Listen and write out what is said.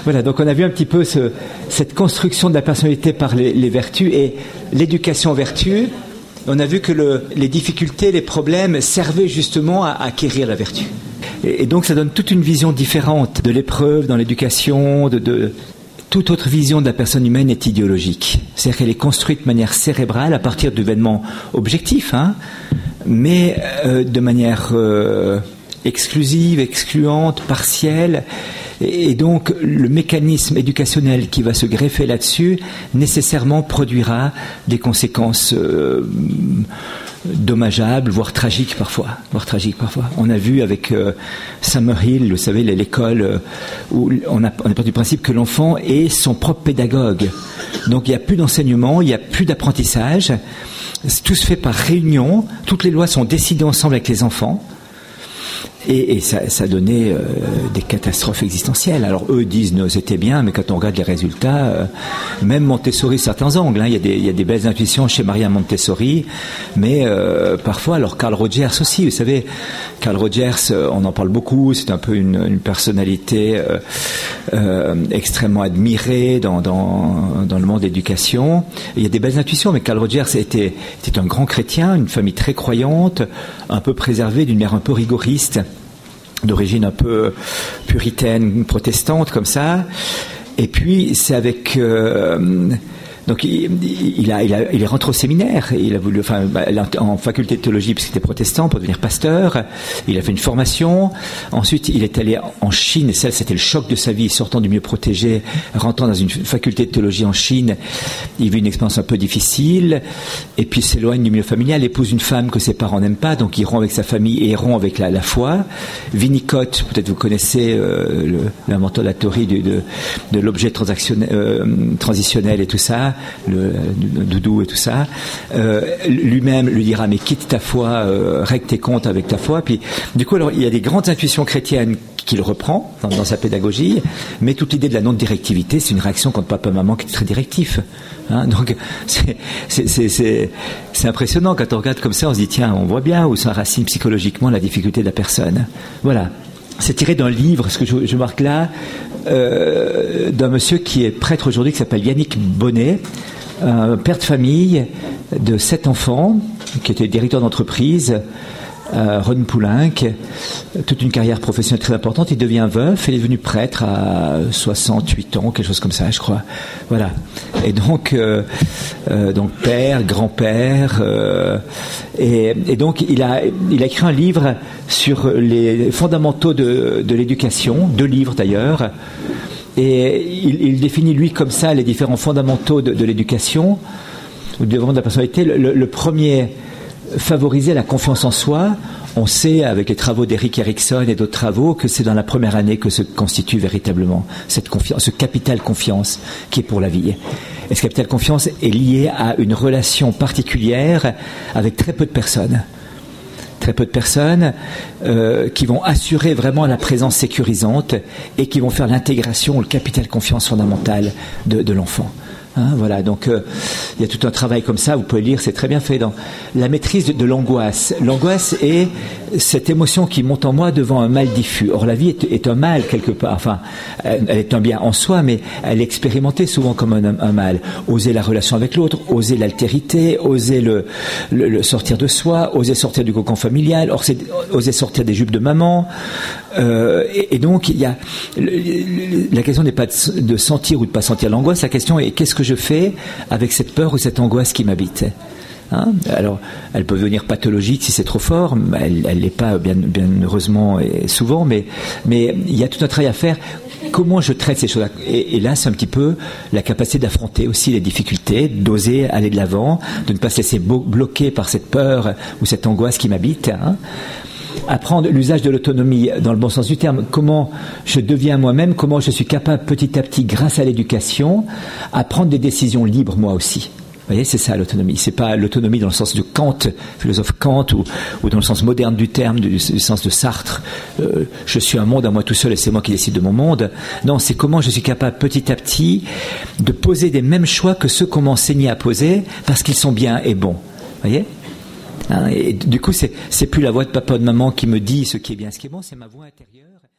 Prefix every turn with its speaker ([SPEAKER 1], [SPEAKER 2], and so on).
[SPEAKER 1] Voilà, donc on a vu un petit peu cette construction de la personnalité par les vertus et l'éducation aux vertus. On a vu que les difficultés, les problèmes servaient justement à acquérir la vertu. Et donc ça donne toute une vision différente de l'épreuve dans l'éducation, de toute autre vision de la personne humaine est idéologique. C'est-à-dire qu'elle est construite de manière cérébrale à partir d'événements objectifs, mais de manière exclusive, excluante, partielle. Et donc le mécanisme éducationnel qui va se greffer là-dessus nécessairement produira des conséquences dommageables, voire tragiques parfois. On a vu avec Summerhill, vous savez, l'école où on a parti du principe que l'enfant est son propre pédagogue. Donc il n'y a plus d'enseignement, il n'y a plus d'apprentissage. Tout se fait par réunion. Toutes les lois sont décidées ensemble avec les enfants. Et ça donnait des catastrophes existentielles. Alors eux disent c'était bien, mais quand on regarde les résultats, même Montessori, certains angles, il y a des belles intuitions chez Maria Montessori, mais parfois, alors Carl Rogers aussi, vous savez, Carl Rogers, on en parle beaucoup, c'est un peu une personnalité extrêmement admirée dans le monde de l'éducation. Il y a des belles intuitions, mais Carl Rogers était un grand chrétien, une famille très croyante, un peu préservée, d'une mère un peu rigoriste, d'origine un peu puritaine, protestante, comme ça. Et puis, c'est avec... donc, il est rentré au séminaire. Il a voulu, en faculté de théologie, puisqu'il était protestant, pour devenir pasteur. Il a fait une formation. Ensuite, il est allé en Chine. Et ça, c'était le choc de sa vie. Sortant du milieu protégé, rentrant dans une faculté de théologie en Chine, il vit une expérience un peu difficile. Et puis, il s'éloigne du milieu familial. Épouse une femme que ses parents n'aiment pas. Donc, il rompt avec sa famille et il rompt avec la foi. Winnicott, peut-être vous connaissez l'inventeur de la théorie de l'objet transitionnel et tout ça. Le doudou et tout ça, lui-même lui dira mais quitte ta foi, règle tes comptes avec ta foi. Puis du coup, alors il y a des grandes intuitions chrétiennes qu'il reprend dans sa pédagogie, mais toute l'idée de la non-directivité, c'est une réaction contre papa-maman qui est très directif. Donc c'est impressionnant quand on regarde comme ça, on se dit tiens, on voit bien où ça racine psychologiquement la difficulté de la personne. Voilà. C'est tiré d'un livre, ce que je marque là, d'un monsieur qui est prêtre aujourd'hui, qui s'appelle Yannick Bonnet, un père de famille de 7 enfants, qui était directeur d'entreprise, Ron Poulenc, toute une carrière professionnelle très importante. Il devient veuf et il est devenu prêtre à 68 ans, quelque chose comme ça, je crois. Voilà. Et donc père, grand-père, et donc il a écrit un livre sur les fondamentaux de l'éducation, 2 livres d'ailleurs, et il définit lui comme ça les différents fondamentaux de l'éducation, ou du développement de la personnalité. Le premier, favoriser la confiance en soi. On sait, avec les travaux d'Eric Erikson et d'autres travaux, que c'est dans la première année que se constitue véritablement cette confiance, ce capital confiance qui est pour la vie. Et ce capital confiance est lié à une relation particulière avec très peu de personnes. Très peu de personnes qui vont assurer vraiment la présence sécurisante et qui vont faire l'intégration, le capital confiance fondamental de l'enfant. Voilà, donc il y a tout un travail comme ça, vous pouvez lire, c'est très bien fait. Dans la maîtrise de l'angoisse. L'angoisse est cette émotion qui monte en moi devant un mal diffus. Or la vie est un mal quelque part, enfin elle est un bien en soi, mais elle est expérimentée souvent comme un mal. Oser la relation avec l'autre, oser l'altérité, oser le sortir de soi, oser sortir du cocon familial, oser sortir des jupes de maman. Et donc il y a la question n'est pas de sentir ou de pas sentir l'angoisse, la question est qu'est-ce que je fais avec cette peur ou cette angoisse qui m'habite. Alors, elle peut devenir pathologique si c'est trop fort, elle l'est pas bien heureusement et souvent, mais il y a tout un travail à faire. Comment je traite ces choses-là, et là c'est un petit peu la capacité d'affronter aussi les difficultés, d'oser aller de l'avant, de ne pas se laisser bloquer par cette peur ou cette angoisse qui m'habite. Apprendre l'usage de l'autonomie dans le bon sens du terme, comment je deviens moi-même, comment je suis capable petit à petit, grâce à l'éducation, à prendre des décisions libres moi aussi. Vous voyez, c'est ça l'autonomie. C'est pas l'autonomie dans le sens de Kant, philosophe Kant, ou dans le sens moderne du terme, du sens de Sartre. Je suis un monde à moi tout seul et c'est moi qui décide de mon monde. Non, c'est comment je suis capable petit à petit de poser des mêmes choix que ceux qu'on m'a enseigné à poser parce qu'ils sont bien et bons. Vous voyez ? Et du coup, c'est plus la voix de papa ou de maman qui me dit ce qui est bien, ce qui est bon, c'est ma voix intérieure.